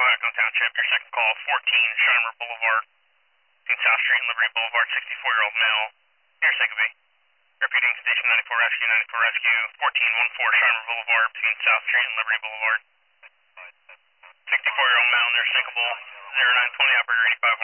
Cohasco Township, your second call, 14 Shimer Boulevard, between South Street and Liberty Boulevard, 64-year-old male, near Sagabee. Repeating station 94 rescue, 94 rescue, 1414 Shimer Boulevard, between South Street and Liberty Boulevard. 64-year-old male near Sinkable, 0920, operator